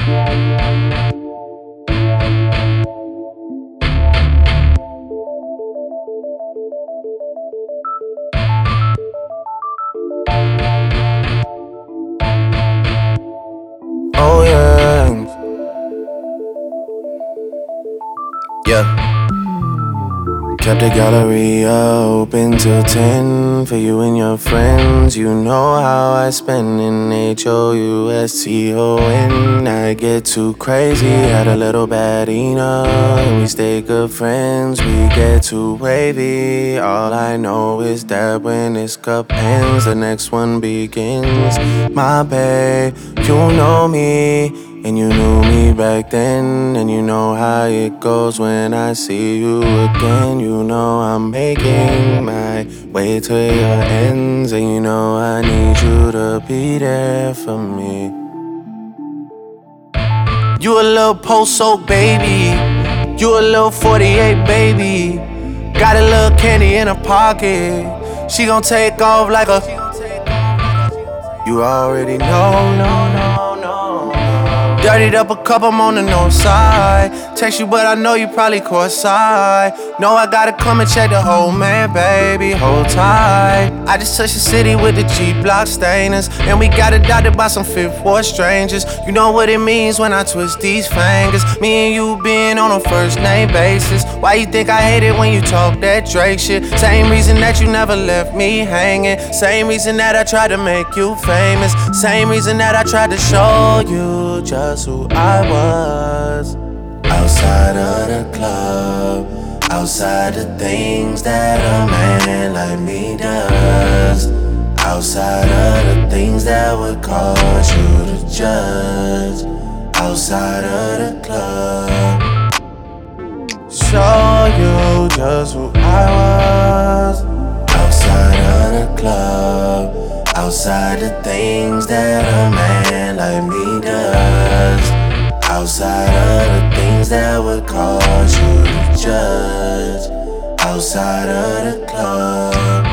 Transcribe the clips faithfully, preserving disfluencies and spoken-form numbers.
Oh yeah, yeah. Kept the gallery open till ten for you and your friends. You know how I spend in H O U S T O N. I get too crazy, had a little bad enough, and we stay good friends. We get too wavy. All I know is that when this cup ends, the next one begins. My babe, you know me, and you knew me back then, and you know how it goes when I see you again. You know I'm making my way to your ends, and you know I need you to be there for me. You a little post-soak baby, you a little forty-eight baby. Got a little candy in her pocket, she gon' take off like a. You already know, no, no, no. Dirtied up a cup, I'm on the north side. Text you, but I know you probably caught side. Know I gotta come and check the whole man, baby, hold tight. I just touched the city with the G-Block stainers, and we got adopted by some fifth ward strangers. You know what it means when I twist these fingers. Me and you being on a first name basis. Why you think I hate it when you talk that Drake shit? Same reason that you never left me hanging. Same reason that I tried to make you famous. Same reason that I tried to show you just who I was. Outside of the club, outside the things that a man like me does, outside of the things that would cause you to judge, outside of the club, show you just who I was. Outside of the club, outside the things that a man like me does, outside of the things that would cause you to judge, outside of the club.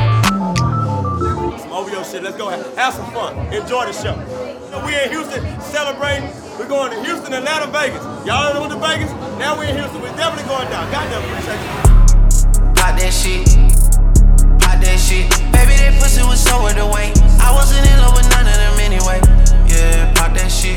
Some over your shit, let's go have, have some fun, enjoy the show. So we in Houston celebrating, we're going to Houston, Atlanta, Vegas. Y'all know the Vegas? Now we in Houston, we're definitely going down. Goddamn, appreciate you. Pop that shit, pop that shit. Baby, that pussy was so worth the wait. I wasn't in love with none of them anyway. Yeah, pop that shit.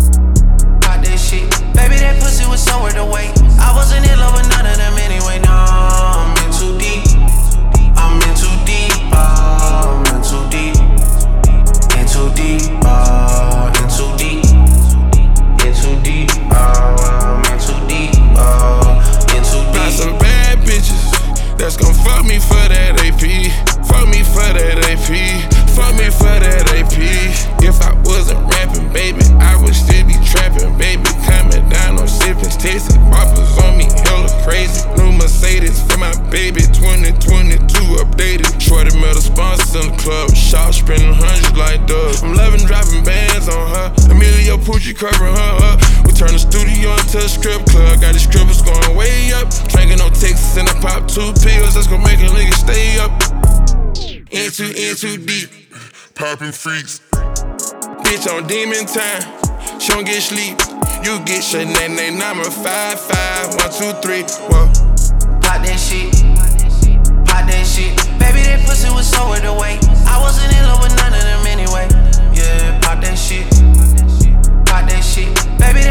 Shit. Baby, that pussy was so worth the wait. I wasn't in love with none of them anyway. No, I'm in too deep. I'm in too deep. Oh, I'm in too deep. In too deep. Oh, in too deep. In too deep. Oh, I'm in too deep. Oh, in too deep. Got some bad bitches that's gon' fuck me for that A P. Fuck me for that A P. Fuck me for that A P. If I wasn't rapping, baby, I would still be trapping, baby. Coming down on sippin', tasting boppers on me, hella crazy. New Mercedes for my baby, twenty twenty-two updated. Shorty met a sponsor in the club, shop spending hundreds like Doug. I'm loving dropping bands on her, Emilio Pucci covering her up. We turn the studio into a strip club, got the strippers going way up. Drinking on Texas and I pop two pills, that's gon' make a nigga stay up. In too, in too deep, poppin' freaks. Bitch on demon time, she don't get sleep. You get shit, name, name, number five, five, one, two, three, whoa. Pop that shit, pop that shit. Baby, that pussy was so worth the wait. I wasn't in love with none of them anyway. Yeah, pop that shit, pop that shit. Baby,